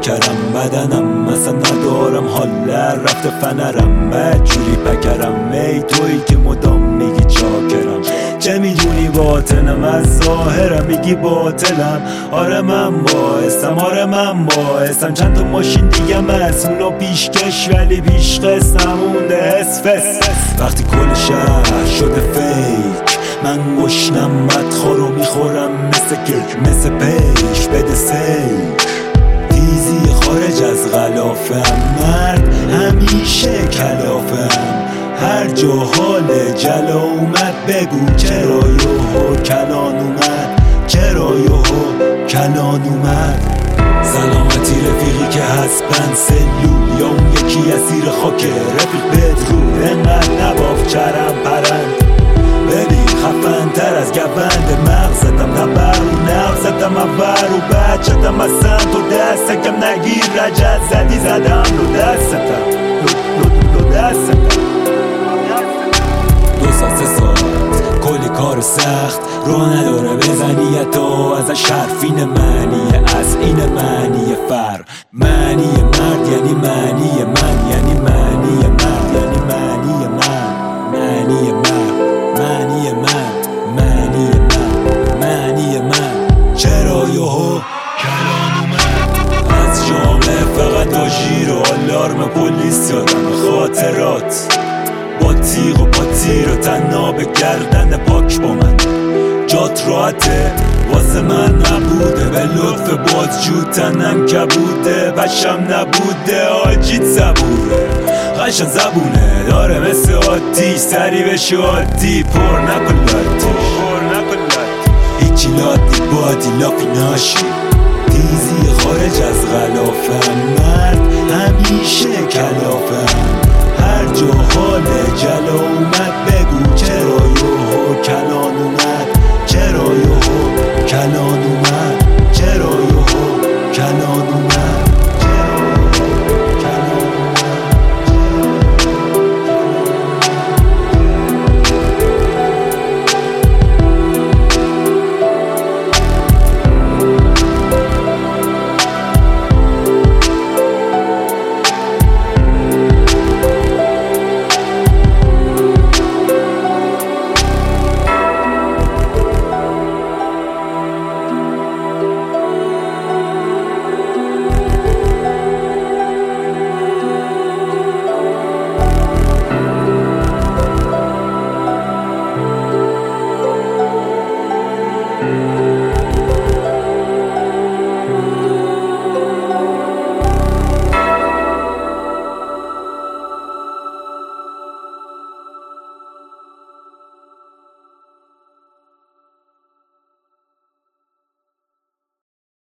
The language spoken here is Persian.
کرم بدنم مثلا ندارم حال رفته فنرم بدجوری پکرم ای تویی که مدام میگی چاکرم چه میدونی باطنم از ظاهرم میگی باطلم آره من باعثم چند تا ماشین دیگم از اونو پیشکش ولی پیش قسم مونده اسفس وقتی کل شهر شده فیک من گشنم بدخورو میخورم مثل کیک مثل پیش بده سیک تیزی خارج از غلافم مرد همیشه کلافم هر جا حال جلا اومد بگو چرا یهو کلان اومد چرا یهو کلان اومد سلامتی رفیقی که هست سلول یا اون یکی اسیر خاکه رفیق بدرود انقدر نباف چرم پرند ببین خفن تر از گوند مغزتم نبر و نغزتم اول و بچتم اصلا تو دستکم نگیر رجت زدی زدم رو دستتم رو دستتم 2 ساعت 3 ساعت کلی کار سخت رو نداره بزنی تا ازش حرفین معنیه از این معنی فرق معنی مرد یعنی معنی من یعنی معنی مرد یعنی معنی من معنی مرد معنی من معنی من معنی من چرا یهو کلام اومد از جامعه فقط آژیر و آلارم پلیس یادم خاطرات با تیغ و با تیر و تناب گردن پاک با من جات راحته واسه من نبوده به لطف بازجو تنم کبوده بشم نبوده آجیت زبوره قشن زبونه داره مثل عادی سری بشه عادی پر نکن لاتی هیچی لاتی بادی لافی ناشی تیزی خارج از غلافم